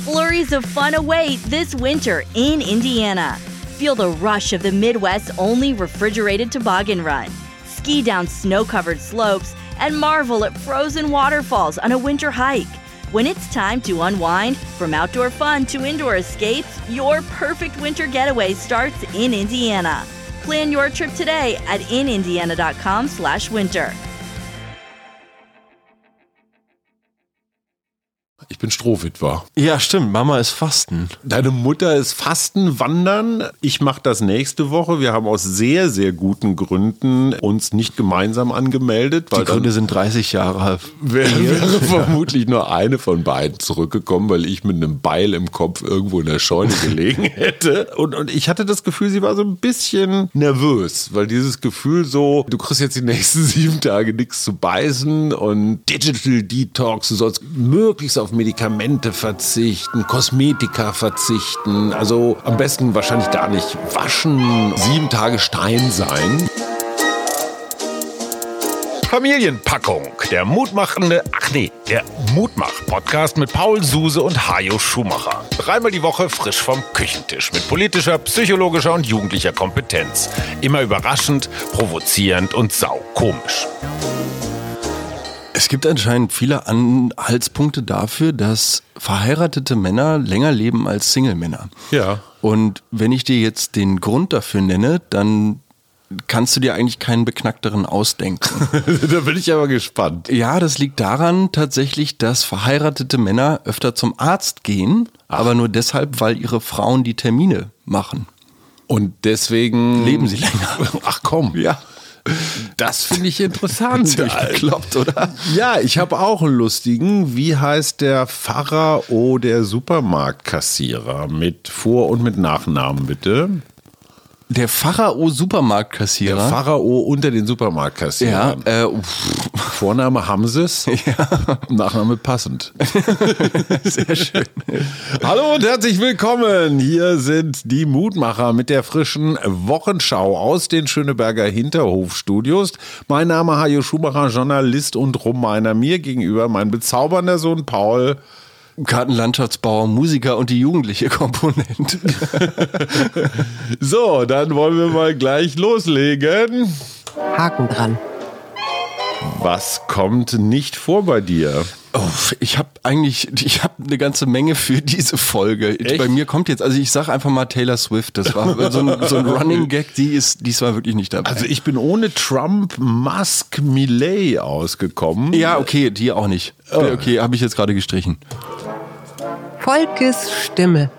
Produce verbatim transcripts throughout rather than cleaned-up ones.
Flurries of fun await this winter in Indiana. Feel the rush of the Midwest's only refrigerated toboggan run. Ski down snow-covered slopes and marvel at frozen waterfalls on a winter hike. When it's time to unwind, from outdoor fun to indoor escapes, your perfect winter getaway starts in Indiana. Plan your trip today at in indiana dot com slash winter. Ich bin Strohwitwer. Ja, stimmt. Mama ist Fasten. Deine Mutter ist Fasten, Wandern. Ich mache das nächste Woche. Wir haben aus sehr, sehr guten Gründen uns nicht gemeinsam angemeldet. Weil die Gründe sind dreißig Jahre. Wäre, wäre vermutlich nur eine von beiden zurückgekommen, weil ich mit einem Beil im Kopf irgendwo in der Scheune gelegen hätte. Und, und ich hatte das Gefühl, sie war so ein bisschen nervös, weil dieses Gefühl so, du kriegst jetzt die nächsten sieben Tage nichts zu beißen und Digital Detox, du sollst möglichst auf Medikamente verzichten, Kosmetika verzichten, also am besten wahrscheinlich gar nicht waschen, sieben Tage Stein sein. Familienpackung, der mutmachende, ach nee, der Mutmach-Podcast mit Paul Suse und Hajo Schumacher. Dreimal die Woche frisch vom Küchentisch mit politischer, psychologischer und jugendlicher Kompetenz. Immer überraschend, provozierend und saukomisch. Es gibt anscheinend viele Anhaltspunkte dafür, dass verheiratete Männer länger leben als Single-Männer. Ja. Und wenn ich dir jetzt den Grund dafür nenne, dann kannst du dir eigentlich keinen beknackteren ausdenken. Da bin ich aber gespannt. Ja, das liegt daran tatsächlich, dass verheiratete Männer öfter zum Arzt gehen, Ach. aber nur deshalb, weil ihre Frauen die Termine machen. Und deswegen leben sie länger. Ach komm. Ja. Das finde ich interessant. Ziemlich bekloppt, oder? Ja, ich habe auch einen lustigen. Wie heißt der Pharao der Supermarktkassierer? Mit Vor- und mit Nachnamen, bitte. Der Pharao-Supermarktkassierer? Der Pharao unter den Supermarktkassierern. Ja, äh, Vorname Hamses, ja. Nachname passend. Sehr schön. Hallo und herzlich willkommen. Hier sind die Mutmacher mit der frischen Wochenschau aus den Schöneberger Hinterhofstudios. Mein Name Hajo Schumacher, Journalist und Rummeiner. Mir gegenüber mein bezaubernder Sohn Paul. Gartenlandschaftsbauer, Musiker und die jugendliche Komponente. So, dann wollen wir mal gleich loslegen. Haken dran. Was kommt nicht vor bei dir? Oh, ich habe eigentlich, ich habe eine ganze Menge für diese Folge. Echt? Bei mir kommt jetzt, also ich sag einfach mal Taylor Swift, das war so ein, so ein Running Gag, die ist diesmal wirklich nicht dabei. Also ich bin ohne Trump, Musk, Milei ausgekommen. Ja, okay, die auch nicht. Oh. Okay, habe ich jetzt gerade gestrichen. Volkes Stimme.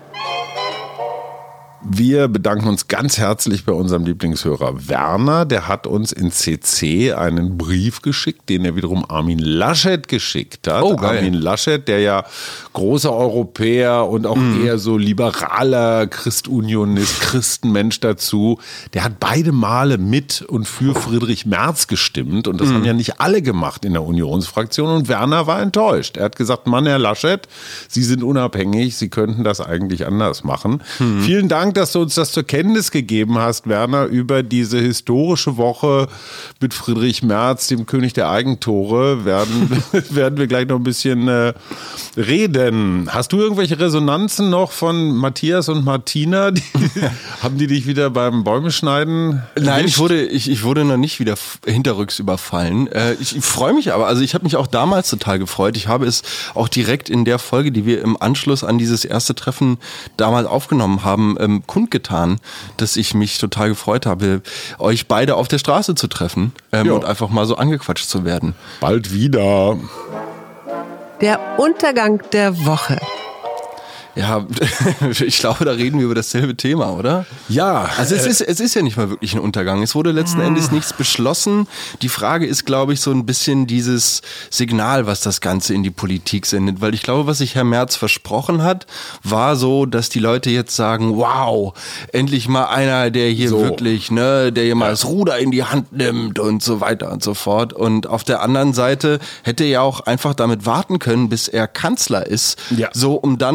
Wir bedanken uns ganz herzlich bei unserem Lieblingshörer Werner. Der hat uns in C C einen Brief geschickt, den er wiederum Armin Laschet geschickt hat. Oh, geil. Armin Laschet, der ja großer Europäer und auch mm. eher so liberaler Christunionist, Christenmensch dazu, der hat beide Male mit und für Friedrich Merz gestimmt. Und das mm. haben ja nicht alle gemacht in der Unionsfraktion. Und Werner war enttäuscht. Er hat gesagt, Mann, Herr Laschet, Sie sind unabhängig, Sie könnten das eigentlich anders machen. Mm. Vielen Dank, dass du uns das zur Kenntnis gegeben hast, Werner, über diese historische Woche mit Friedrich Merz, dem König der Eigentore. Werden, werden wir gleich noch ein bisschen äh, reden. Hast du irgendwelche Resonanzen noch von Matthias und Martina? Die, haben die dich wieder beim Bäume schneiden erwischt? Nein, ich wurde, ich, ich wurde noch nicht wieder hinterrücks überfallen. Äh, ich ich freue mich aber, also ich habe mich auch damals total gefreut. Ich habe es auch direkt in der Folge, die wir im Anschluss an dieses erste Treffen damals aufgenommen haben, ähm, kundgetan, dass ich mich total gefreut habe, euch beide auf der Straße zu treffen ähm, und einfach mal so angequatscht zu werden. Bald wieder. Der Untergang der Woche. Ja, ich glaube, da reden wir über dasselbe Thema, oder? Ja. Also es ist, es ist ja nicht mal wirklich ein Untergang. Es wurde letzten Endes nichts beschlossen. Die Frage ist, glaube ich, so ein bisschen dieses Signal, was das Ganze in die Politik sendet. Weil ich glaube, was sich Herr Merz versprochen hat, war so, dass die Leute jetzt sagen, wow, endlich mal einer, der hier so. wirklich, ne, der hier mal das Ruder in die Hand nimmt und so weiter und so fort. Und auf der anderen Seite hätte er ja auch einfach damit warten können, bis er Kanzler ist. Ja. So, um dann, also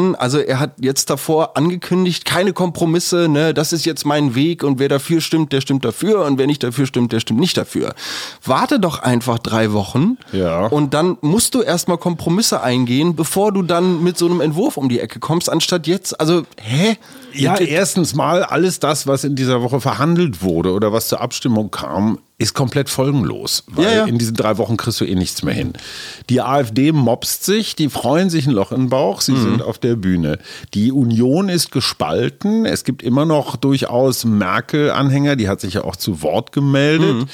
er hat jetzt davor angekündigt, keine Kompromisse, ne, das ist jetzt mein Weg und wer dafür stimmt, der stimmt dafür und wer nicht dafür stimmt, der stimmt nicht dafür. Warte doch einfach drei Wochen Ja. und dann musst du erstmal Kompromisse eingehen, bevor du dann mit so einem Entwurf um die Ecke kommst, anstatt jetzt, also, hä? Ja, erstens mal, alles das, was in dieser Woche verhandelt wurde oder was zur Abstimmung kam, ist komplett folgenlos, weil Ja, ja. in diesen drei Wochen kriegst du eh nichts mehr hin. Die AfD mobst sich, die freuen sich ein Loch in den Bauch, sie mhm. sind auf der Bühne. Die Union ist gespalten, es gibt immer noch durchaus Merkel-Anhänger, die hat sich ja auch zu Wort gemeldet. Mhm.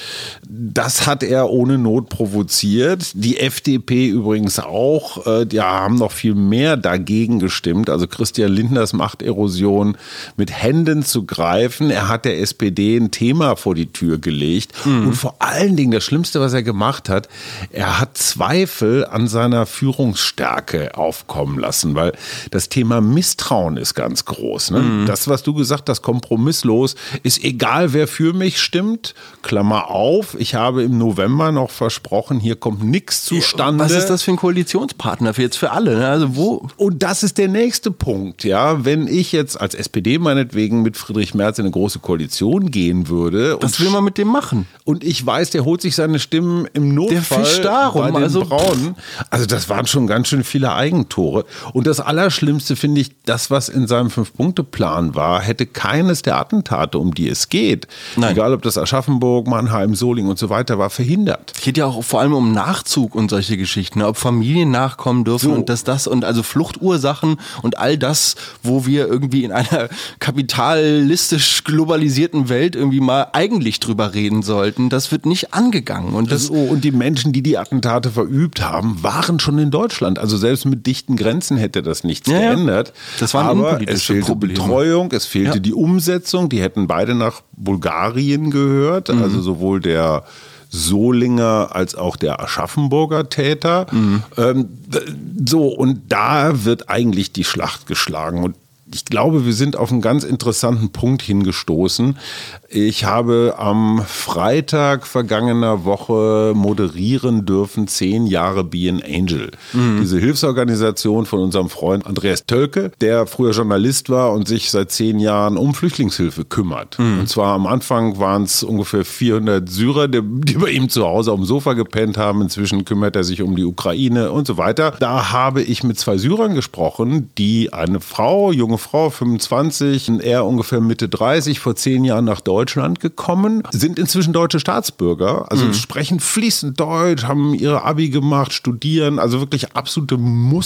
Das hat er ohne Not provoziert. Die F D P übrigens auch, die haben noch viel mehr dagegen gestimmt. Also Christian Lindners Machterosion mit Händen zu greifen. Er hat der S P D ein Thema vor die Tür gelegt. Mhm. Und vor allen Dingen, das Schlimmste, was er gemacht hat, er hat Zweifel an seiner Führungsstärke aufkommen lassen, weil das Thema Misstrauen ist ganz groß. Ne? Mhm. Das, was du gesagt hast, kompromisslos, ist egal, wer für mich stimmt. Klammer auf, ich habe im November noch versprochen, hier kommt nichts zustande. Was ist das für ein Koalitionspartner für jetzt für alle? Ne? Also wo? Und das ist der nächste Punkt, ja. Wenn ich jetzt als S P D meinetwegen mit Friedrich Merz in eine große Koalition gehen würde. Was will man mit dem machen? Und ich weiß, der holt sich seine Stimmen im Notfall der fischt darum, bei den also Braunen. Also das waren schon ganz schön viele Eigentore. Und das Allerschlimmste finde ich, das, was in seinem Fünf-Punkte-Plan war, hätte keines der Attentate, um die es geht, Nein. egal ob das Aschaffenburg, Mannheim, Solingen und so weiter war, verhindert. Es geht ja auch vor allem um Nachzug und solche Geschichten, ne? Ob Familien nachkommen dürfen So. und dass das und also Fluchtursachen und all das, wo wir irgendwie in einer kapitalistisch globalisierten Welt irgendwie mal eigentlich drüber reden sollten, das wird nicht angegangen. Und das So, und die Menschen, die die Attentate verübt haben, waren schon in Deutschland. Also selbst mit dichten Grenzen hätte das nichts Ja, ja. geändert. Das waren Aber innenpolitische es fehlte Probleme. Betreuung, es fehlte Ja. die Umsetzung. Die hätten beide nach Bulgarien gehört. Mhm. Also sowohl der Solinger als auch der Aschaffenburger Täter. Mhm. Ähm, so, und da wird eigentlich die Schlacht geschlagen. Und ich glaube, wir sind auf einen ganz interessanten Punkt hingestoßen. Ich habe am Freitag vergangener Woche moderieren dürfen, zehn Jahre Be an Angel. Mhm. Diese Hilfsorganisation von unserem Freund Andreas Tölke, der früher Journalist war und sich seit zehn Jahren um Flüchtlingshilfe kümmert. Mhm. Und zwar am Anfang waren es ungefähr vierhundert Syrer, die, die bei ihm zu Hause auf dem Sofa gepennt haben. Inzwischen kümmert er sich um die Ukraine und so weiter. Da habe ich mit zwei Syrern gesprochen, die eine Frau, junge Frau, fünfundzwanzig, und er ungefähr Mitte dreißig, vor zehn Jahren nach Deutschland gekommen, sind inzwischen deutsche Staatsbürger, also mhm. sprechen fließend Deutsch, haben ihre Abi gemacht, studieren, also wirklich absolute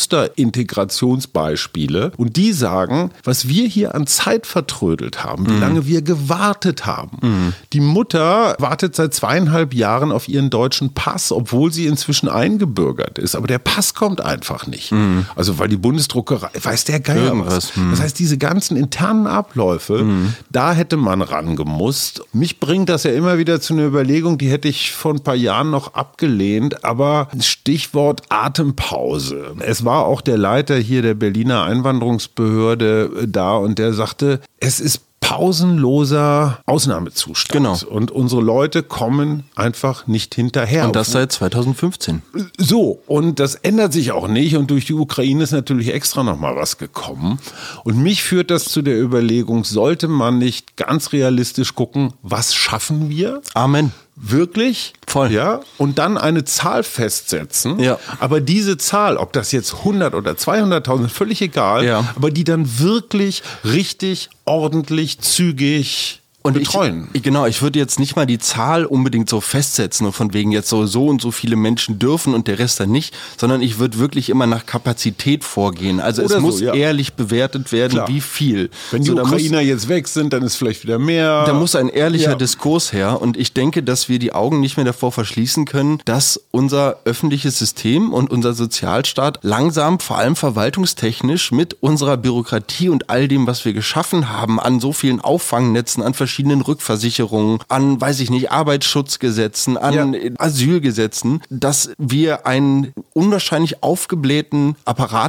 Musterintegrationsbeispiele. Und die sagen, was wir hier an Zeit vertrödelt haben, wie mhm. lange wir gewartet haben. Mhm. Die Mutter wartet seit zweieinhalb Jahren auf ihren deutschen Pass, obwohl sie inzwischen eingebürgert ist. Aber der Pass kommt einfach nicht. Mhm. Also weil die Bundesdruckerei, weiß der Geier Irgendwas. was. Mhm. Das heißt, diese ganzen internen Abläufe, mhm. da hätte man rangemusst. Mich bringt das ja immer wieder zu einer Überlegung, die hätte ich vor ein paar Jahren noch abgelehnt, aber Stichwort Atempause. Es war auch der Leiter hier der Berliner Einwanderungsbehörde da und der sagte, es ist pausenloser Ausnahmezustand. Genau. Und unsere Leute kommen einfach nicht hinterher. Und das seit zweitausendfünfzehn. So, und das ändert sich auch nicht. Und durch die Ukraine ist natürlich extra nochmal was gekommen. Und mich führt das zu der Überlegung, sollte man nicht ganz realistisch gucken, was schaffen wir? Amen. Wirklich? Voll. Ja. Und dann eine Zahl festsetzen. Ja. Aber diese Zahl, ob das jetzt hundert oder zweihunderttausend, völlig egal. Ja. Aber die dann wirklich richtig, ordentlich, zügig und betreuen. Ich, genau, ich würde jetzt nicht mal die Zahl unbedingt so festsetzen und von wegen jetzt so, so und so viele Menschen dürfen und der Rest dann nicht, sondern ich würde wirklich immer nach Kapazität vorgehen. Also Oder es so, muss ja. ehrlich bewertet werden, Klar. wie viel. Wenn die so, da Ukrainer muss, jetzt weg sind, dann ist vielleicht wieder mehr. Da muss ein ehrlicher Ja. Diskurs her und ich denke, dass wir die Augen nicht mehr davor verschließen können, dass unser öffentliches System und unser Sozialstaat langsam, vor allem verwaltungstechnisch, mit unserer Bürokratie und all dem, was wir geschaffen haben, an so vielen Auffangnetzen, an verschiedenen Rückversicherungen, an, weiß ich nicht, Arbeitsschutzgesetzen, an Ja. Asylgesetzen, dass wir einen unwahrscheinlich aufgeblähten Apparat haben,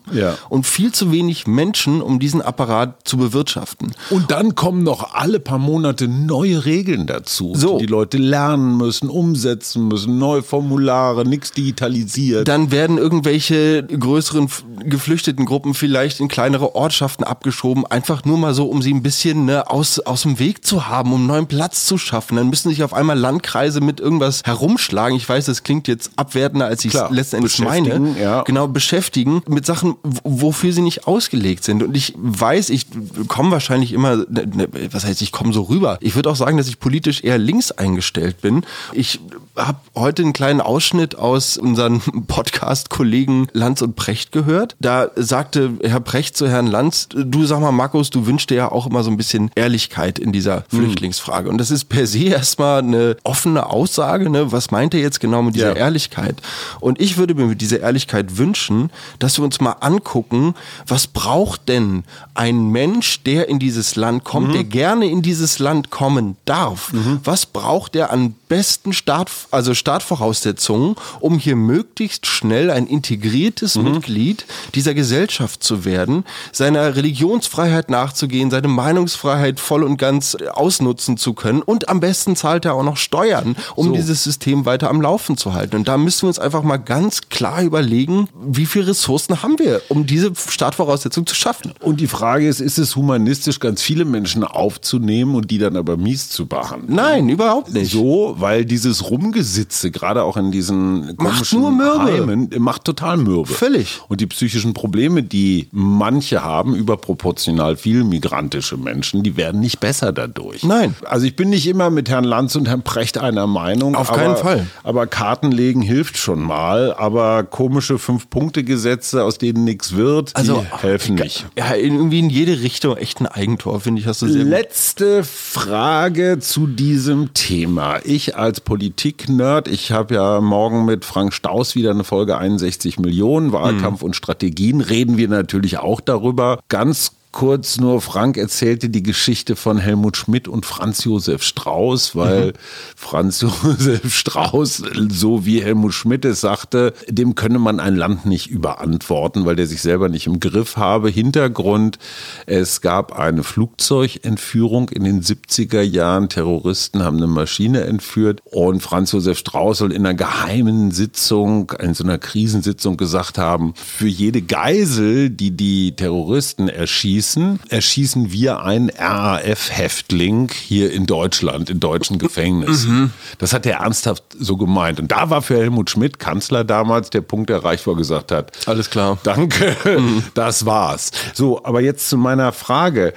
Ja. und viel zu wenig Menschen, um diesen Apparat zu bewirtschaften. Und dann kommen noch alle paar Monate neue Regeln dazu, So. die die Leute lernen müssen, umsetzen müssen, neue Formulare, nichts digitalisiert. Dann werden irgendwelche größeren f- geflüchteten Gruppen vielleicht in kleinere Ortschaften abgeschoben, einfach nur mal so, um sie ein bisschen ne, aus, aus dem Weg zu haben, um einen neuen Platz zu schaffen. Dann müssen sich auf einmal Landkreise mit irgendwas herumschlagen. Ich weiß, das klingt jetzt abwertender, als ich es Klar, letzten Endes meine. beschäftigen, ja. Genau, beschäftigen mit Sachen, w- wofür sie nicht ausgelegt sind. Und ich weiß, ich komme wahrscheinlich immer, ne, ne, was heißt, ich komme so rüber. Ich würde auch sagen, dass ich politisch eher links eingestellt bin. Ich habe heute einen kleinen Ausschnitt aus unseren Podcast-Kollegen Lanz und Precht gehört. Da sagte Herr Precht zu Herrn Lanz, du sag mal, Markus, du wünschst dir ja auch immer so ein bisschen Ehrlichkeit in dieser Flüchtlingsfrage. Und das ist per se erstmal eine offene Aussage. Ne? Was meint er jetzt genau mit dieser Ja. Ehrlichkeit? Und ich würde mir mit dieser Ehrlichkeit wünschen, dass wir uns mal angucken, was braucht denn ein Mensch, der in dieses Land kommt, Mhm. der gerne in dieses Land kommen darf? Was braucht er an besten Start, also Startvoraussetzungen, um hier möglichst schnell ein integriertes Mhm. Mitglied dieser Gesellschaft zu werden, seiner Religionsfreiheit nachzugehen, seine Meinungsfreiheit voll und ganz ausnutzen zu können und am besten zahlt er auch noch Steuern, um So. dieses System weiter am Laufen zu halten. Und da müssen wir uns einfach mal ganz klar überlegen, wie viele Ressourcen haben wir, um diese Startvoraussetzung zu schaffen. Und die Frage ist, ist es humanistisch, ganz viele Menschen aufzunehmen und die dann aber mies zu behandeln? Nein, überhaupt nicht. So, weil dieses Rumgesitze, gerade auch in diesen komischen nur mürbe. Heimen, macht total mürbe. Völlig. Und die psychischen Probleme, die manche haben, überproportional viel migrantische Menschen, die werden nicht besser dadurch. Nein. Also ich bin nicht immer mit Herrn Lanz und Herrn Precht einer Meinung. Auf aber, keinen Fall. Aber Karten legen hilft schon mal. Aber komische Fünf-Punkte-Gesetze, aus denen nichts wird, Also, die helfen nicht. Ja, irgendwie in jede Richtung echt ein Eigentor, finde ich, hast du sehr gut. Letzte Frage zu diesem Thema. Ich als Politik-Nerd, ich habe ja morgen mit Frank Staus wieder eine Folge einundsechzig Millionen, Wahlkampf und Strategien, reden wir natürlich auch darüber. Ganz kurz nur, Frank erzählte die Geschichte von Helmut Schmidt und Franz Josef Strauß, weil mhm. Franz Josef Strauß, so wie Helmut Schmidt es sagte, dem könne man ein Land nicht überantworten, weil der sich selber nicht im Griff habe. Hintergrund, es gab eine Flugzeugentführung in den siebziger Jahren. Terroristen haben eine Maschine entführt und Franz Josef Strauß soll in einer geheimen Sitzung, in so einer Krisensitzung gesagt haben, für jede Geisel, die die Terroristen erschießen, erschießen wir einen R A F-Häftling hier in Deutschland, in deutschen Gefängnissen. Mhm. Das hat er ernsthaft so gemeint. Und da war für Helmut Schmidt, Kanzler damals, der Punkt erreicht, wo er gesagt hat, alles klar. Danke, mhm. das war's. So, aber jetzt zu meiner Frage.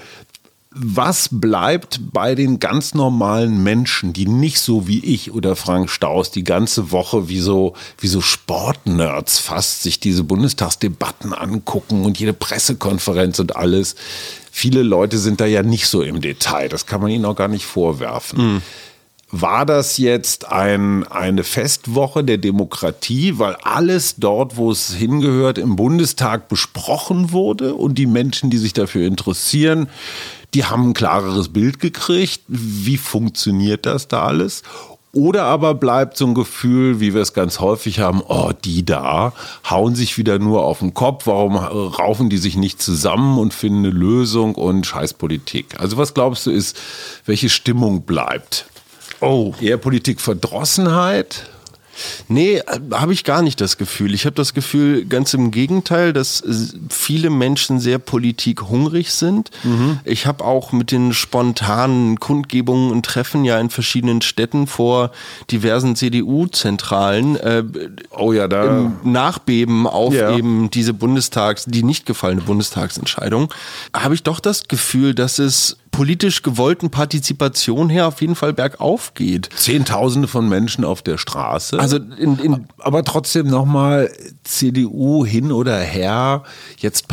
Was bleibt bei den ganz normalen Menschen, die nicht so wie ich oder Frank Staus die ganze Woche wie so, wie so Sportnerds fast sich diese Bundestagsdebatten angucken und jede Pressekonferenz und alles? Viele Leute sind da ja nicht so im Detail. Das kann man ihnen auch gar nicht vorwerfen. Mhm. War das jetzt ein, eine Festwoche der Demokratie, weil alles dort, wo es hingehört, im Bundestag besprochen wurde und die Menschen, die sich dafür interessieren, die haben ein klareres Bild gekriegt? Wie funktioniert das da alles? Oder aber bleibt so ein Gefühl, wie wir es ganz häufig haben, oh, die da hauen sich wieder nur auf den Kopf, warum raufen die sich nicht zusammen und finden eine Lösung und Scheißpolitik? Also was glaubst du ist, welche Stimmung bleibt? Oh. Eher Politikverdrossenheit? Nee, habe ich gar nicht das Gefühl. Ich habe das Gefühl, ganz im Gegenteil, dass viele Menschen sehr politikhungrig sind. Mhm. Ich habe auch mit den spontanen Kundgebungen und Treffen ja in verschiedenen Städten vor diversen C D U-Zentralen äh, oh ja, da. im Nachbeben auf ja. eben diese Bundestags-, die nicht gefallene Bundestagsentscheidung, habe ich doch das Gefühl, dass es politisch gewollten Partizipation her auf jeden Fall bergauf geht. Zehntausende von Menschen auf der Straße. Also in, in aber trotzdem nochmal C D U hin oder her, jetzt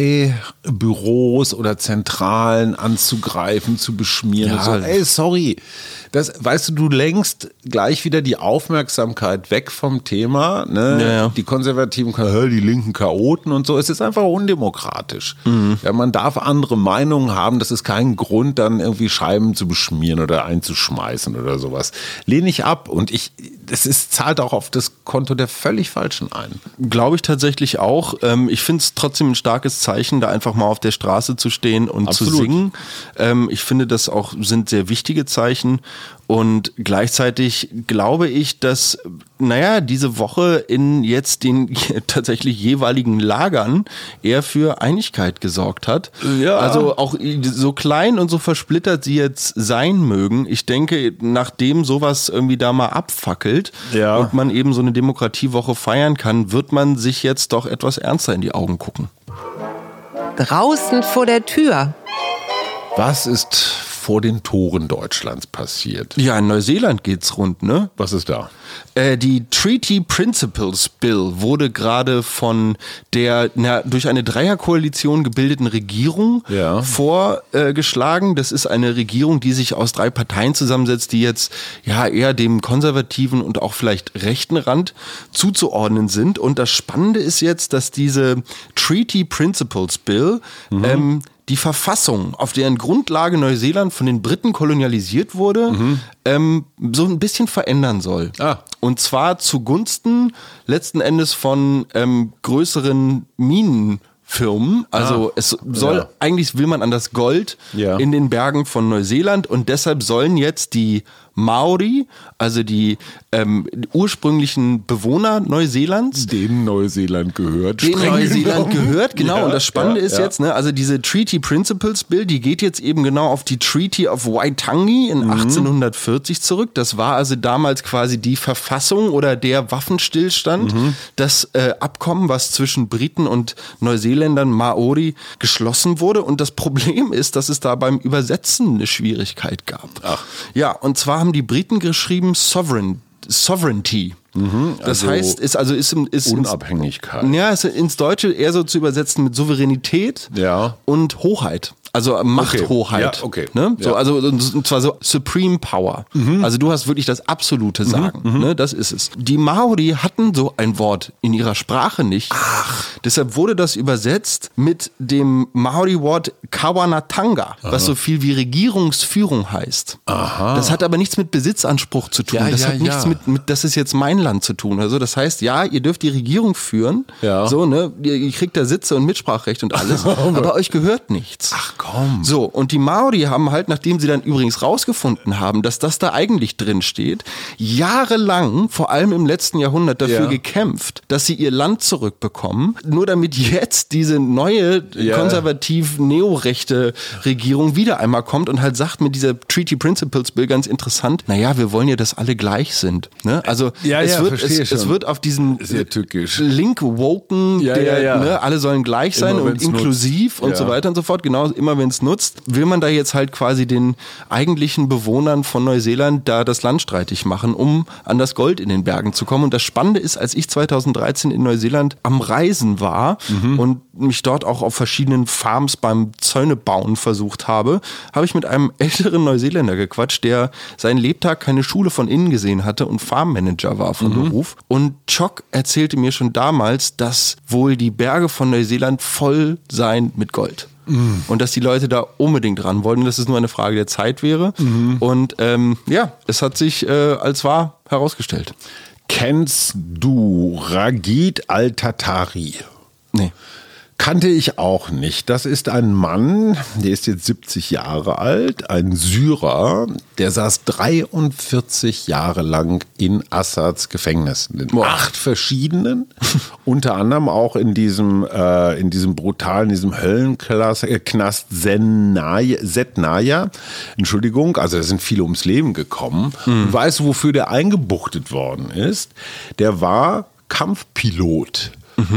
Parteibüros oder Zentralen anzugreifen, zu beschmieren. Ja. So, ey, sorry. Das, weißt du, du lenkst gleich wieder die Aufmerksamkeit weg vom Thema. Ne? Ja, ja. Die Konservativen, die linken Chaoten und so. Es ist einfach undemokratisch. Mhm. Ja, man darf andere Meinungen haben. Das ist kein Grund, dann irgendwie Scheiben zu beschmieren oder einzuschmeißen oder sowas. Lehne ich ab. Und ich, es ist, zahlt auch auf das Konto der völlig Falschen ein. Glaube ich tatsächlich auch. Ähm, ich finde es trotzdem ein starkes Zeichen, da einfach mal auf der Straße zu stehen und Absolut. zu singen. Ähm, ich finde, das auch sind sehr wichtige Zeichen. Und gleichzeitig glaube ich, dass, naja, diese Woche in jetzt den tatsächlich jeweiligen Lagern eher für Einigkeit gesorgt hat. Ja. Also auch so klein und so versplittert sie jetzt sein mögen. Ich denke, nachdem sowas irgendwie da mal abfackelt Ja. und man eben so eine Demokratiewoche feiern kann, wird man sich jetzt doch etwas ernster in die Augen gucken. Draußen vor der Tür. Was ist vor den Toren Deutschlands passiert? Ja, in Neuseeland geht's rund, ne? Was ist da? Äh, die Treaty Principles Bill wurde gerade von der na, durch eine Dreierkoalition gebildeten Regierung Ja. vorgeschlagen. Das ist eine Regierung, die sich aus drei Parteien zusammensetzt, die jetzt ja eher dem konservativen und auch vielleicht rechten Rand zuzuordnen sind. Und das Spannende ist jetzt, dass diese Treaty Principles Bill Mhm. ähm, die Verfassung, auf deren Grundlage Neuseeland von den Briten kolonialisiert wurde, Mhm. ähm, so ein bisschen verändern soll. Ah. Und zwar zugunsten letzten Endes von ähm, größeren Minenfirmen. Also Ah. es soll, Ja. eigentlich will man an das Gold Ja. in den Bergen von Neuseeland und deshalb sollen jetzt die Maori, also die ähm, ursprünglichen Bewohner Neuseelands, Dem Neuseeland gehört. den streng Neuseeland genommen. gehört, genau. Ja, und das Spannende ja, ist ja. jetzt, ne, also diese Treaty Principles Bill, die geht jetzt eben genau auf die Treaty of Waitangi in Mhm. achtzehnhundertvierzig zurück. Das war also damals quasi die Verfassung oder der Waffenstillstand, Mhm. das äh, Abkommen, was zwischen Briten und Neuseeländern Maori geschlossen wurde. Und das Problem ist, dass es da beim Übersetzen eine Schwierigkeit gab. Ach. Ja, und zwar haben die Briten geschrieben Sovereign, Sovereignty. Das also heißt, ist also ist, im- ist ins- Unabhängigkeit. ja, ist ins Deutsche eher so zu übersetzen mit Souveränität Ja. und Hoheit. Also Machthoheit. Ja, okay. Ne? So, Ja. also und zwar so Supreme Power. Also du hast wirklich das absolute Sagen. Ne? Das ist es. Die Maori hatten so ein Wort in ihrer Sprache nicht. Ach. Deshalb wurde das übersetzt mit dem Maori-Wort Kawanatanga, was so viel wie Regierungsführung heißt. Aha. Das hat aber nichts mit Besitzanspruch zu tun. Ja, das ja, hat nichts ja. mit, mit, das ist jetzt mein Land zu tun. Also das heißt, ja, ihr dürft die Regierung führen. Ja. So, ne? Ihr, ihr kriegt da Sitze und Mitspracherecht und alles. aber euch gehört nichts. Ach komm. So, und die Maori haben halt, nachdem sie dann übrigens rausgefunden haben, dass das da eigentlich drin steht, jahrelang, vor allem im letzten Jahrhundert, dafür Ja. gekämpft, dass sie ihr Land zurückbekommen, nur damit jetzt diese neue Ja. konservativ-neorechte Regierung wieder einmal kommt und halt sagt mit dieser Treaty Principles Bill ganz interessant, naja, wir wollen ja, dass alle gleich sind. Ne? Also Ja, es, ja, wird, verstehe es, es schon. wird auf diesen Sehr tückisch. Link-Woken, Ja, der, ja, ja. Ne, alle sollen gleich sein Immer und wenn's inklusiv nutzt. und Ja. so weiter und so fort. Genau, immer wenn es nutzt, will man da jetzt halt quasi den eigentlichen Bewohnern von Neuseeland da das Land streitig machen, um an das Gold in den Bergen zu kommen. Und das Spannende ist, als ich zweitausenddreizehn in Neuseeland am Reisen war Mhm. und mich dort auch auf verschiedenen Farms beim Zäunebauen versucht habe, habe ich mit einem älteren Neuseeländer gequatscht, der seinen Lebtag keine Schule von innen gesehen hatte und Farmmanager war von Beruf. Und Chock erzählte mir schon damals, dass wohl die Berge von Neuseeland voll seien mit Gold. Und dass die Leute da unbedingt ran wollten, dass es nur eine Frage der Zeit wäre. Und ähm, ja, es hat sich äh, als wahr herausgestellt. Kennst du Ragid Al-Tatari? Nee. Kannte ich auch nicht. Das ist ein Mann, der ist jetzt siebzig Jahre alt, ein Syrer, der saß dreiundvierzig Jahre lang in Assads Gefängnissen, in acht verschiedenen, unter anderem auch in diesem, äh, in diesem brutalen, diesem Höllenknast äh, Knast Senaya, Setnaya. Entschuldigung, also da sind viele ums Leben gekommen. Und weißt du, wofür der eingebuchtet worden ist? Der war Kampfpilot.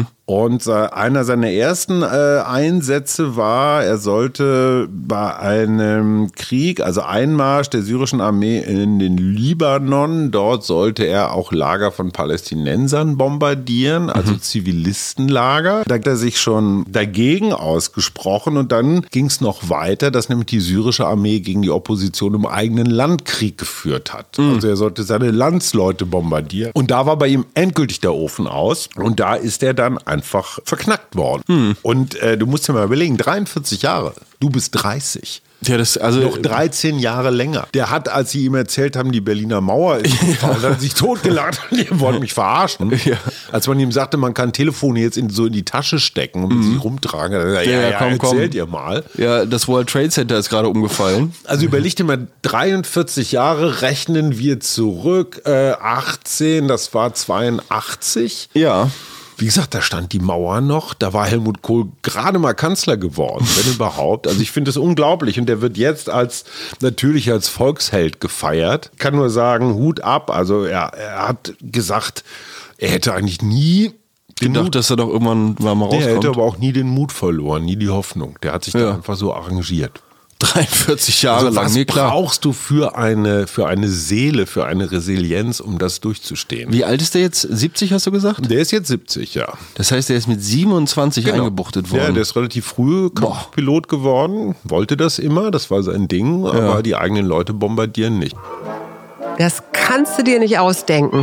Und äh, einer seiner ersten äh, Einsätze war, er sollte bei einem Krieg, also Einmarsch der syrischen Armee in den Libanon, dort sollte er auch Lager von Palästinensern bombardieren, also mhm. Zivilistenlager. Da hat er sich schon dagegen ausgesprochen und dann ging es noch weiter, dass nämlich die syrische Armee gegen die Opposition im eigenen Land Krieg geführt hat. Mhm. Also er sollte seine Landsleute bombardieren. Und da war bei ihm endgültig der Ofen aus und da ist er dann einfach verknackt worden. Hm. Und äh, du musst dir mal überlegen, dreiundvierzig Jahre, du bist dreißig. Ja, das, also noch dreizehn Jahre länger. Der hat, als sie ihm erzählt haben, die Berliner Mauer ist gefahren, hat sich totgelacht. Die wollten mich verarschen. Ja. Als man ihm sagte, man kann Telefone jetzt in, so in die Tasche stecken und mhm. sie rumtragen, dann hat er, ja, ja, ja, komm, erzählt komm. ihr mal. Ja, das World Trade Center ist gerade umgefallen. Also überleg dir mal, dreiundvierzig Jahre rechnen wir zurück, äh, achtzehn, das war zweiundachtzig. Ja. Wie gesagt, da stand die Mauer noch, da war Helmut Kohl gerade mal Kanzler geworden, wenn überhaupt. Also ich finde das unglaublich und der wird jetzt als natürlich als Volksheld gefeiert. Ich kann nur sagen, Hut ab, also er, er hat gesagt, er hätte eigentlich nie gedacht, Mut, dass er doch irgendwann mal rauskommt. Der hätte aber auch nie den Mut verloren, nie die Hoffnung. Der hat sich ja. da einfach so arrangiert. dreiundvierzig Jahre also lang. Was nee, klar. brauchst du für eine, für eine Seele, für eine Resilienz, um das durchzustehen? Wie alt ist der jetzt? siebzig hast du gesagt? Der ist jetzt siebzig, ja. Das heißt, der ist mit siebenundzwanzig genau. eingebuchtet worden. Ja, der ist relativ früh Kampfpilot geworden, wollte das immer, das war sein Ding, aber ja. die eigenen Leute bombardieren nicht. Das kannst du dir nicht ausdenken.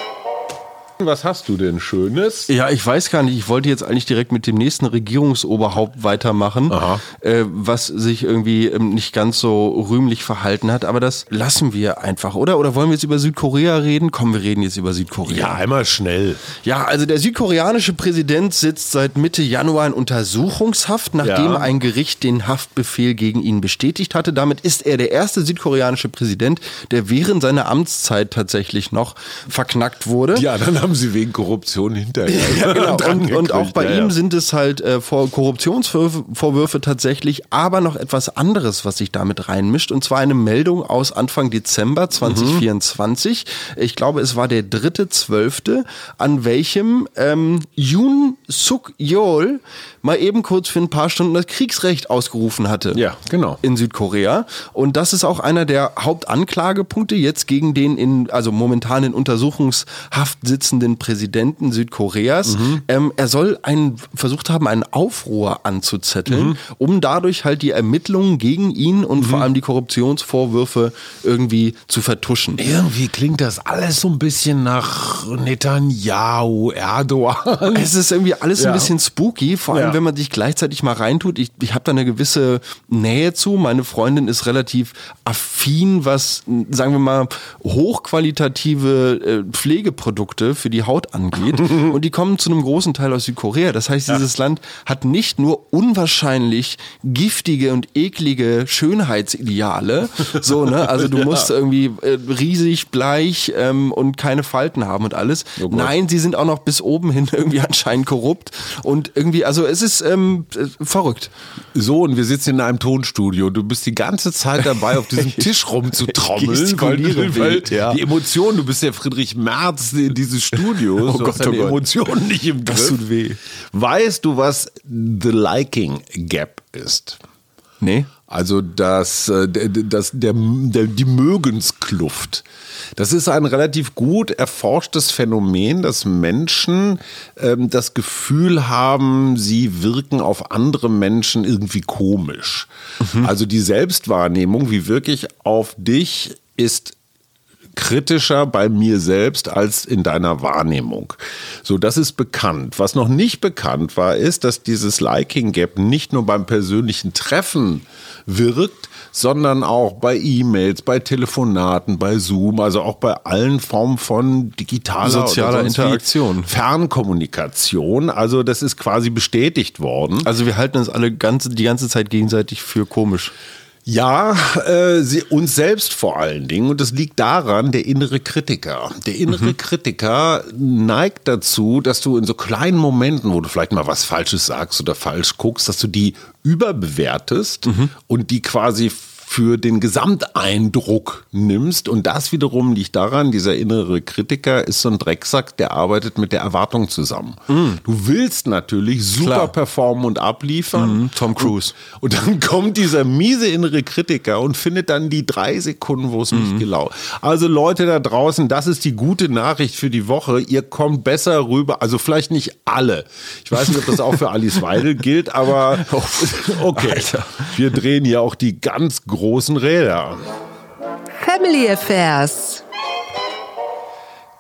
Was hast du denn Schönes? Ja, ich weiß gar nicht. Ich wollte jetzt eigentlich direkt mit dem nächsten Regierungsoberhaupt weitermachen, äh, was sich irgendwie ähm, nicht ganz so rühmlich verhalten hat. Aber das lassen wir einfach, oder? Oder wollen wir jetzt über Südkorea reden? Komm, wir reden jetzt über Südkorea. Ja, einmal schnell. Ja, also der südkoreanische Präsident sitzt seit Mitte Januar in Untersuchungshaft, nachdem ja. ein Gericht den Haftbefehl gegen ihn bestätigt hatte. Damit ist er der erste südkoreanische Präsident, der während seiner Amtszeit tatsächlich noch verknackt wurde. Ja, dann haben sie wegen Korruption hinterher. Ja, genau. Und, und auch bei ja, ihm ja. sind es halt äh, Korruptionsvorwürfe tatsächlich, aber noch etwas anderes, was sich damit reinmischt. Und zwar eine Meldung aus Anfang Dezember zwanzig vierundzwanzig. Mhm. Ich glaube, es war der dritte zwölfte, an welchem ähm, Yoon Suk Yeol mal eben kurz für ein paar Stunden das Kriegsrecht ausgerufen hatte. Ja, genau. In Südkorea. Und das ist auch einer der Hauptanklagepunkte jetzt gegen den in, also momentan in Untersuchungshaft sitzenden Präsidenten Südkoreas. Mhm. Ähm, er soll einen, versucht haben, einen Aufruhr anzuzetteln, mhm. um dadurch halt die Ermittlungen gegen ihn und mhm. vor allem die Korruptionsvorwürfe irgendwie zu vertuschen. Irgendwie klingt das alles so ein bisschen nach Netanyahu, Erdogan. Es ist irgendwie alles ja. ein bisschen spooky, vor allem ja. wenn man sich gleichzeitig mal reintut. Ich, ich habe da eine gewisse Nähe zu. Meine Freundin ist relativ affin, was, sagen wir mal, hochqualitative äh, Pflegeprodukte für die Haut angeht. Und die kommen zu einem großen Teil aus Südkorea. Das heißt, dieses ja. Land hat nicht nur unwahrscheinlich giftige und eklige Schönheitsideale, so, ne? Also du ja. musst irgendwie äh, riesig, bleich ähm, und keine Falten haben und alles. Oh Nein, sie sind auch noch bis oben hin irgendwie anscheinend korrupt und irgendwie, also es ist ähm, äh, verrückt. So, und wir sitzen in einem Tonstudio. Du bist die ganze Zeit dabei, auf diesem Tisch rumzutrommeln, weil, weil ja. die Emotionen, du bist der Friedrich Merz dieses Studios, oh du Gott, hast deine oh Emotionen nicht im Griff. Das tut weh. Weißt du, was The Liking Gap ist? Nee. Also das, das, der, der, die Mögenskluft. Das ist ein relativ gut erforschtes Phänomen, dass Menschen ähm, das Gefühl haben, sie wirken auf andere Menschen irgendwie komisch. Mhm. Also die Selbstwahrnehmung, wie wirklich auf dich, ist kritischer bei mir selbst als in deiner Wahrnehmung. So, das ist bekannt. Was noch nicht bekannt war, ist, dass dieses Liking Gap nicht nur beim persönlichen Treffen wirkt, sondern auch bei E-Mails, bei Telefonaten, bei Zoom, also auch bei allen Formen von digitaler sozialer Interaktion, Fernkommunikation. Also das ist quasi bestätigt worden. Also wir halten uns alle ganze, die ganze Zeit gegenseitig für komisch. Ja, äh, sie, uns selbst vor allen Dingen. Und das liegt daran, der innere Kritiker. Der innere mhm. Kritiker neigt dazu, dass du in so kleinen Momenten, wo du vielleicht mal was Falsches sagst oder falsch guckst, dass du die überbewertest mhm. und die quasi für den Gesamteindruck nimmst. Und das wiederum liegt daran, dieser innere Kritiker ist so ein Drecksack, der arbeitet mit der Erwartung zusammen. Mm. Du willst natürlich super Klar. performen und abliefern. Mm, Tom Cruise. Und, und dann kommt dieser miese innere Kritiker und findet dann die drei Sekunden, wo es mm. nicht gelaufen ist. Also Leute da draußen, das ist die gute Nachricht für die Woche. Ihr kommt besser rüber. Also vielleicht nicht alle. Ich weiß nicht, ob das auch für Alice Weidel gilt, aber okay. Alter. Wir drehen hier auch die ganz großen Räder. Family Affairs.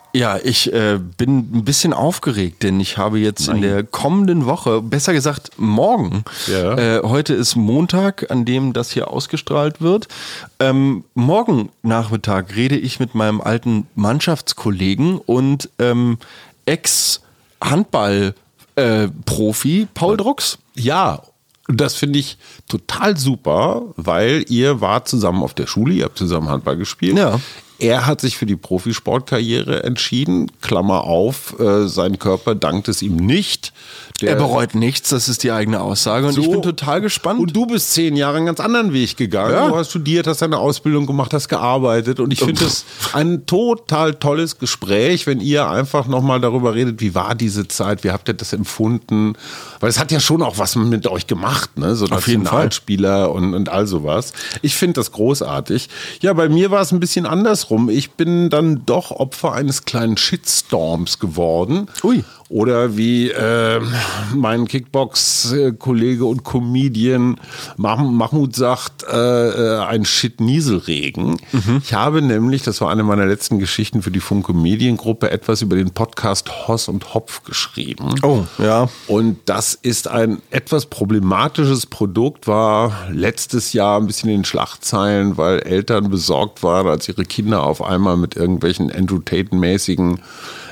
Ja, ich äh, bin ein bisschen aufgeregt, denn ich habe jetzt Nein. in der kommenden Woche, besser gesagt morgen, ja. äh, heute ist Montag, an dem das hier ausgestrahlt wird, ähm, morgen Nachmittag rede ich mit meinem alten Mannschaftskollegen und ähm, Ex-Handball-Profi äh, Paul Drucks. Ja, und das finde ich total super, weil ihr wart zusammen auf der Schule, ihr habt zusammen Handball gespielt. Ja. Er hat sich für die Profisportkarriere entschieden, Klammer auf, äh, sein Körper dankt es ihm nicht. Der er bereut nichts, das ist die eigene Aussage und so, ich bin total gespannt. Und du bist zehn Jahre einen ganz anderen Weg gegangen. Ja. Du hast studiert, hast deine Ausbildung gemacht, hast gearbeitet und ich finde es ein total tolles Gespräch, wenn ihr einfach nochmal darüber redet, wie war diese Zeit, wie habt ihr das empfunden? Weil es hat ja schon auch was mit euch gemacht, ne? So Nationalspieler und, und all sowas. Ich finde das großartig. Ja, bei mir war es ein bisschen andersrum. Ich bin dann doch Opfer eines kleinen Shitstorms geworden. Ui. Oder wie äh, mein Kickbox-Kollege und Comedian Mahmoud sagt, äh, ein Shit-Nieselregen. Mhm. Ich habe nämlich, das war eine meiner letzten Geschichten für die Funke Mediengruppe, etwas über den Podcast Hoss und Hopf geschrieben. Oh, ja. Und das ist ein etwas problematisches Produkt, war letztes Jahr ein bisschen in den Schlagzeilen, weil Eltern besorgt waren, als ihre Kinder auf einmal mit irgendwelchen Andrew Tate-mäßigen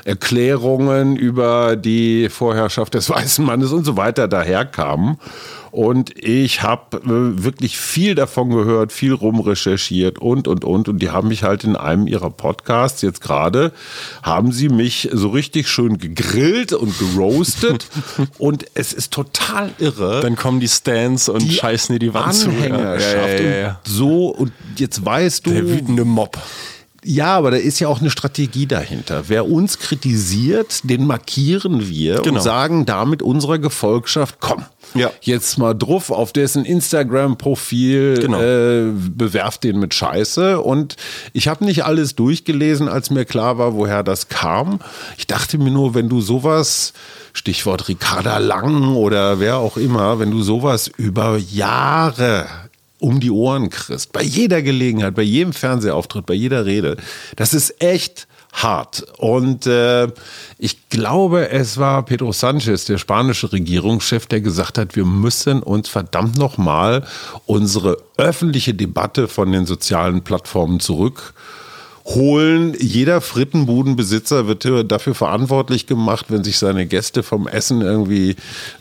Erklärungen über die Vorherrschaft des weißen Mannes und so weiter daherkamen. Und ich habe äh, wirklich viel davon gehört, viel rumrecherchiert und, und, und. Und die haben mich halt in einem ihrer Podcasts, jetzt gerade, haben sie mich so richtig schön gegrillt und geroastet. Und es ist total irre. Dann kommen die Stans und die scheißen dir die Wand zu. Anhängerschaft ja, ja, ja, ja. Und so, und jetzt weißt du... Der wütende Mob. Ja, aber da ist ja auch eine Strategie dahinter. Wer uns kritisiert, den markieren wir genau. und sagen damit unserer Gefolgschaft, komm, ja. jetzt mal drauf auf dessen Instagram-Profil, genau. äh, bewerft den mit Scheiße. Und ich habe nicht alles durchgelesen, als mir klar war, woher das kam. Ich dachte mir nur, wenn du sowas... Stichwort Ricarda Lang oder wer auch immer, wenn du sowas über Jahre um die Ohren kriegst, bei jeder Gelegenheit, bei jedem Fernsehauftritt, bei jeder Rede, das ist echt hart. Und äh, ich glaube, es war Pedro Sanchez, der spanische Regierungschef, der gesagt hat, wir müssen uns verdammt nochmal unsere öffentliche Debatte von den sozialen Plattformen zurück holen. Jeder Frittenbudenbesitzer wird dafür verantwortlich gemacht, wenn sich seine Gäste vom Essen irgendwie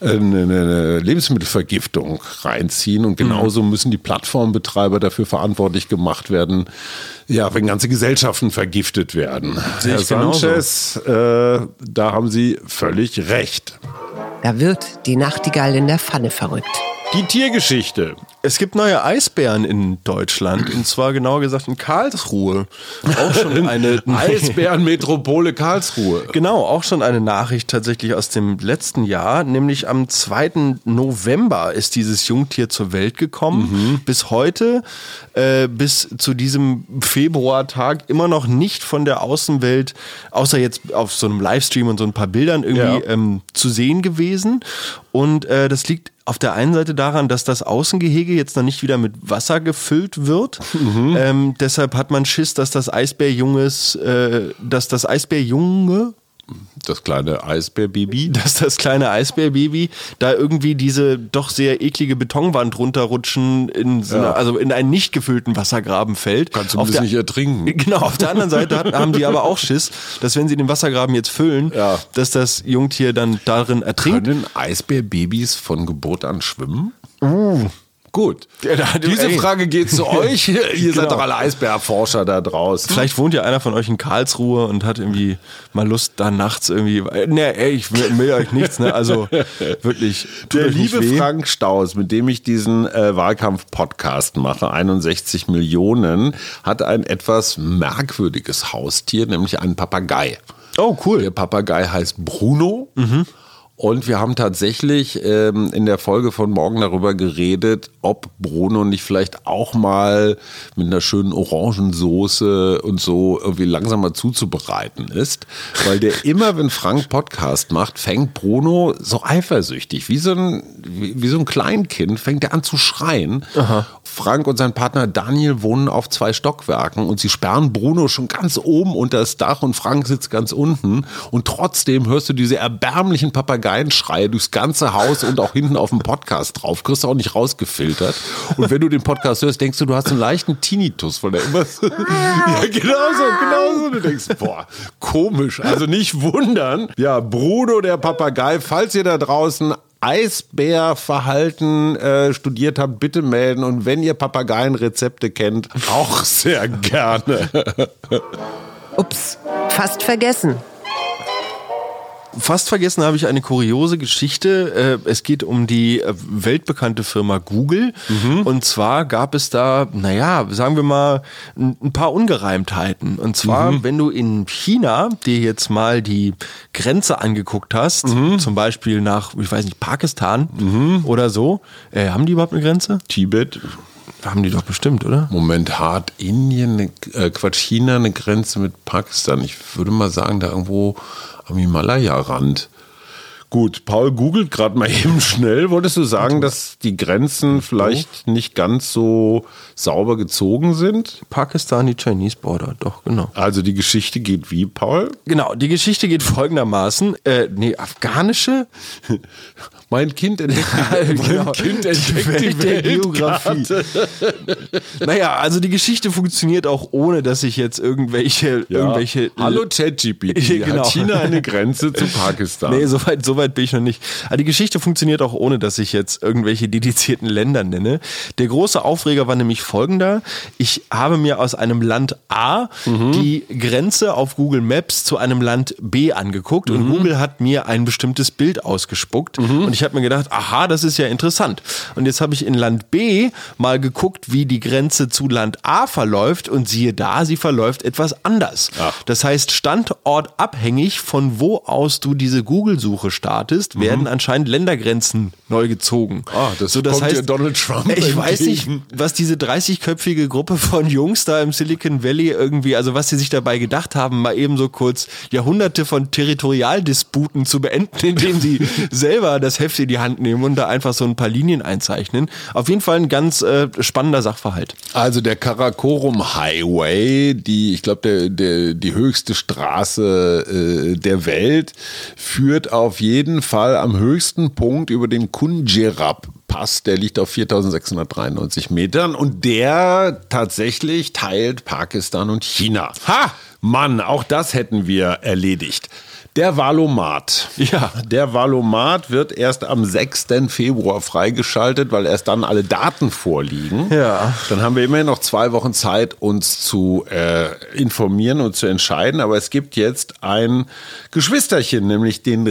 eine Lebensmittelvergiftung reinziehen. Und genauso müssen die Plattformbetreiber dafür verantwortlich gemacht werden, ja, wenn ganze Gesellschaften vergiftet werden. Herr Sanchez, äh, da haben Sie völlig recht. Da wird die Nachtigall in der Pfanne verrückt. Die Tiergeschichte. Es gibt neue Eisbären in Deutschland, und zwar genauer gesagt in Karlsruhe. Auch schon eine Eisbärenmetropole Karlsruhe. Genau, auch schon eine Nachricht tatsächlich aus dem letzten Jahr, nämlich am zweiten November ist dieses Jungtier zur Welt gekommen. Mhm. Bis heute, äh, bis zu diesem Februartag immer noch nicht von der Außenwelt, außer jetzt auf so einem Livestream und so ein paar Bildern irgendwie ja. ähm, zu sehen gewesen. Und äh, das liegt auf der einen Seite daran, dass das Außengehege jetzt noch nicht wieder mit Wasser gefüllt wird. Mhm. Ähm, deshalb hat man Schiss, dass das Eisbärjunges, äh, dass das Eisbärjunge, das kleine Eisbärbaby, dass das kleine Eisbärbaby da irgendwie diese doch sehr eklige Betonwand runterrutschen, in so eine, ja. also in einen nicht gefüllten Wassergraben fällt. Kannst du das nicht ertrinken. Genau, auf der anderen Seite hat, haben die aber auch Schiss, dass wenn sie den Wassergraben jetzt füllen, ja. dass das Jungtier dann darin ertrinkt. Können Eisbärbabys von Geburt an schwimmen? Uh. Gut. Ja, du, Diese ey. Frage geht zu euch. Ihr genau. seid doch alle Eisbärforscher da draußen. Vielleicht wohnt ja einer von euch in Karlsruhe und hat irgendwie mal Lust, da nachts irgendwie. Ne, ey, ich will, will euch nichts, ne? Also wirklich. Tut Der euch nicht liebe weh. Frank Staus, mit dem ich diesen äh, Wahlkampf-Podcast mache, einundsechzig Millionen, hat ein etwas merkwürdiges Haustier, nämlich einen Papagei. Oh, cool. Der Papagei heißt Bruno. Mhm. Und wir haben tatsächlich ähm, in der Folge von morgen darüber geredet, ob Bruno nicht vielleicht auch mal mit einer schönen Orangensoße und so irgendwie langsamer zuzubereiten ist. Weil der immer, wenn Frank Podcast macht, fängt Bruno so eifersüchtig, wie so ein, wie, wie so ein Kleinkind, fängt er an zu schreien. Aha. Frank und sein Partner Daniel wohnen auf zwei Stockwerken und sie sperren Bruno schon ganz oben unter das Dach und Frank sitzt ganz unten und trotzdem hörst du diese erbärmlichen Papageienschreie durchs ganze Haus und auch hinten auf dem Podcast drauf. Kriegst du auch nicht rausgefiltert. Und wenn du den Podcast hörst, denkst du, du hast einen leichten Tinnitus, weil der immer so, ja, genau so, genau so. Du denkst, boah, komisch. Also nicht wundern. Ja, Bruno, der Papagei, falls ihr da draußen Eisbärverhalten äh, studiert habt, bitte melden. Und wenn ihr Papageienrezepte kennt, auch sehr gerne. Ups, fast vergessen. Fast vergessen habe ich eine kuriose Geschichte. Es geht um die weltbekannte Firma Google. Mhm. Und zwar gab es da, naja, sagen wir mal, ein paar Ungereimtheiten. Und zwar, mhm. wenn du in China dir jetzt mal die Grenze angeguckt hast, mhm. zum Beispiel nach, ich weiß nicht, Pakistan mhm. oder so. Äh, haben die überhaupt eine Grenze? Tibet. Haben die doch bestimmt, oder? Moment, hat Indien, äh, Quatsch, China eine Grenze mit Pakistan? Ich würde mal sagen, da irgendwo am Himalaya-Rand. Gut, Paul googelt gerade mal eben schnell. Wolltest du sagen, dass die Grenzen vielleicht nicht ganz so sauber gezogen sind? Pakistani-Chinese Border, doch, genau. Also die Geschichte geht wie, Paul? Genau, die Geschichte geht folgendermaßen. Äh, nee, afghanische? Mein Kind entdeckt, ja, mein genau. kind entdeckt die Welt die der Geografie. Naja, also die Geschichte funktioniert auch ohne, dass ich jetzt irgendwelche... Ja. irgendwelche Hallo ChatGPT, genau. Hat China eine Grenze zu Pakistan? Nee, soweit so weit bin ich noch nicht. Aber die Geschichte funktioniert auch ohne, dass ich jetzt irgendwelche dedizierten Länder nenne. Der große Aufreger war nämlich folgender. Ich habe mir aus einem Land A mhm. die Grenze auf Google Maps zu einem Land B angeguckt mhm. und Google hat mir ein bestimmtes Bild ausgespuckt mhm. und ich habe mir gedacht, aha, das ist ja interessant. Und jetzt habe ich in Land B mal geguckt, wie die Grenze zu Land A verläuft und siehe da, sie verläuft etwas anders. Ach. Das heißt, standortabhängig von wo aus du diese Google-Suche startest, mhm. werden anscheinend Ländergrenzen neu gezogen. Ah, das, so, das kommt heißt, ja Donald Trump Ich entgegen. weiß nicht, was diese dreißigköpfige Gruppe von Jungs da im Silicon Valley irgendwie, also was sie sich dabei gedacht haben, mal eben so kurz Jahrhunderte von Territorialdisputen zu beenden, indem sie selber das Heft in die Hand nehmen und da einfach so ein paar Linien einzeichnen. Auf jeden Fall ein ganz äh, spannender Sachverhalt. Also der Karakorum Highway, die, ich glaube, der, der, die höchste Straße äh, der Welt, führt auf jeden Fall am höchsten Punkt über den Khunjerab-Pass. Der liegt auf viertausendsechshundertdreiundneunzig Metern und der tatsächlich teilt Pakistan und China. Ha! Mann, auch das hätten wir erledigt. Der Valomat. Ja. Der Valomat wird erst am sechsten Februar freigeschaltet, weil erst dann alle Daten vorliegen. Ja. Dann haben wir immerhin noch zwei Wochen Zeit, uns zu äh, informieren und zu entscheiden. Aber es gibt jetzt ein Geschwisterchen, nämlich den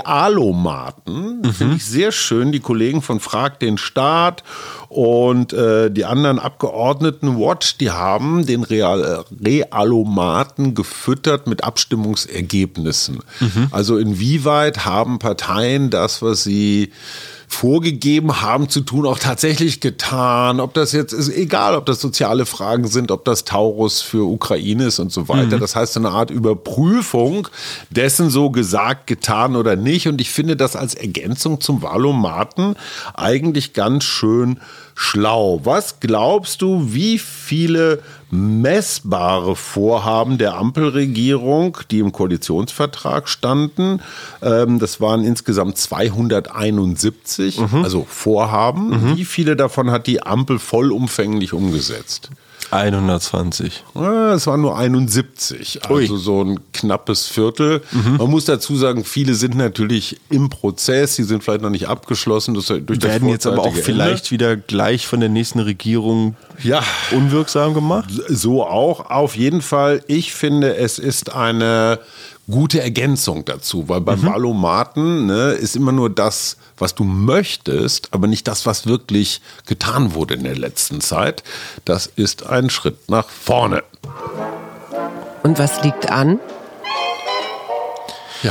Realomaten. Mhm. Finde ich sehr schön. Die Kollegen von Frag den Staat und äh, die anderen Abgeordneten Watch, die haben den Real, Realomaten gefüttert mit Abstimmungsergebnissen. Mhm. Also inwieweit haben Parteien das, was sie vorgegeben haben zu tun, auch tatsächlich getan. Ob das jetzt ist, egal, ob das soziale Fragen sind, ob das Taurus für Ukraine ist und so weiter. Mhm. Das heißt, eine Art Überprüfung dessen so gesagt, getan oder nicht. Und ich finde das als Ergänzung zum Valomaten eigentlich ganz schön schlau. Was glaubst du, wie viele messbare Vorhaben der Ampelregierung, die im Koalitionsvertrag standen, ähm, das waren insgesamt zweihunderteinundsiebzig, mhm. also Vorhaben, mhm. wie viele davon hat die Ampel vollumfänglich umgesetzt? hundertzwanzig. Es waren nur einundsiebzig, also Ui. so ein knappes Viertel. Mhm. Man muss dazu sagen, viele sind natürlich im Prozess, die sind vielleicht noch nicht abgeschlossen. Das durch das werden jetzt aber auch vielleicht Ende. wieder gleich von der nächsten Regierung ja. unwirksam gemacht? So auch, auf jeden Fall. Ich finde, es ist eine gute Ergänzung dazu, weil beim mhm. Valomaten ne, ist immer nur das, was du möchtest, aber nicht das, was wirklich getan wurde in der letzten Zeit. Das ist ein Schritt nach vorne. Und was liegt an? Ja,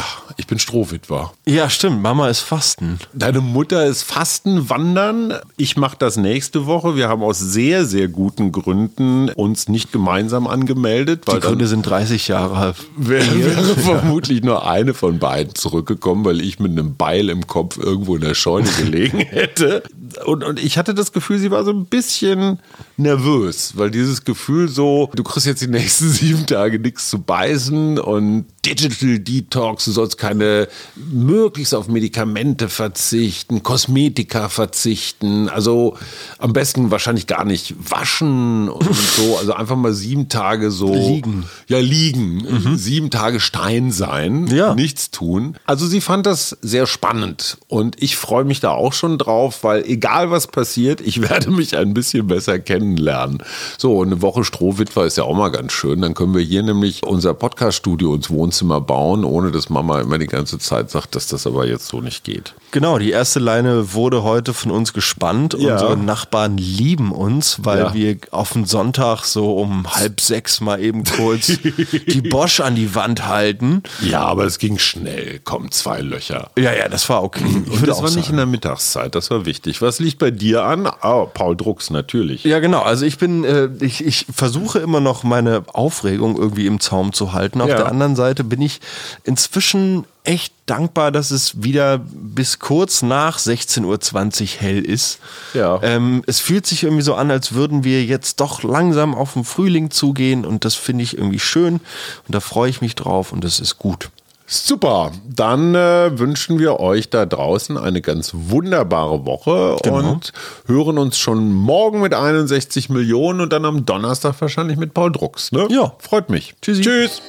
Ich bin Strohwitwer. Ja, stimmt. Mama ist Fasten. Deine Mutter ist Fasten, Wandern. Ich mache das nächste Woche. Wir haben aus sehr, sehr guten Gründen uns nicht gemeinsam angemeldet. Weil Die Gründe sind dreißig Jahre. Wäre, wäre vermutlich nur eine von beiden zurückgekommen, weil ich mit einem Beil im Kopf irgendwo in der Scheune gelegen hätte. Und, und ich hatte das Gefühl, sie war so ein bisschen nervös, weil dieses Gefühl so, du kriegst jetzt die nächsten sieben Tage nichts zu beißen und Digital Detox, du sollst keine, möglichst auf Medikamente verzichten, Kosmetika verzichten, also am besten wahrscheinlich gar nicht waschen und so, also einfach mal sieben Tage so liegen. Ja, liegen. Mhm. Sieben Tage Stein sein, ja. nichts tun. Also sie fand das sehr spannend und ich freue mich da auch schon drauf, weil egal was passiert, ich werde mich ein bisschen besser kennenlernen. So, und eine Woche Strohwitwer ist ja auch mal ganz schön. Dann können wir hier nämlich unser Podcast-Studio ins Wohnzimmer bauen, ohne dass Mama immer die ganze Zeit sagt, dass das aber jetzt so nicht geht. Genau, die erste Leine wurde heute von uns gespannt. Ja. Unsere Nachbarn lieben uns, weil Ja. wir auf den Sonntag so um halb sechs mal eben kurz die Bosch an die Wand halten. Ja, aber es ging schnell. Komm, zwei Löcher. Ja, ja, das war okay. Ich Und würde das auch war nicht sagen. in der Mittagszeit, das war wichtig. Was liegt bei dir an? Ah, Paul Drucks, natürlich. Ja, genau. Also ich bin, äh, ich, ich versuche immer noch meine Aufregung irgendwie im Zaum zu halten. Auf Ja. der anderen Seite bin ich inzwischen echt dankbar, dass es wieder bis kurz nach sechzehn Uhr zwanzig hell ist. Ja. Ähm, es fühlt sich irgendwie so an, als würden wir jetzt doch langsam auf den Frühling zugehen und das finde ich irgendwie schön und da freue ich mich drauf und das ist gut. Super, dann äh, wünschen wir euch da draußen eine ganz wunderbare Woche Genau. und hören uns schon morgen mit einundsechzig Millionen und dann am Donnerstag wahrscheinlich mit Paul Drucks. Ne? Ja. Freut mich. Tschüssi. Tschüss.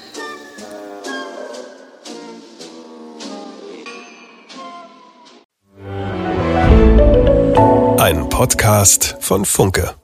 Ein Podcast von Funke.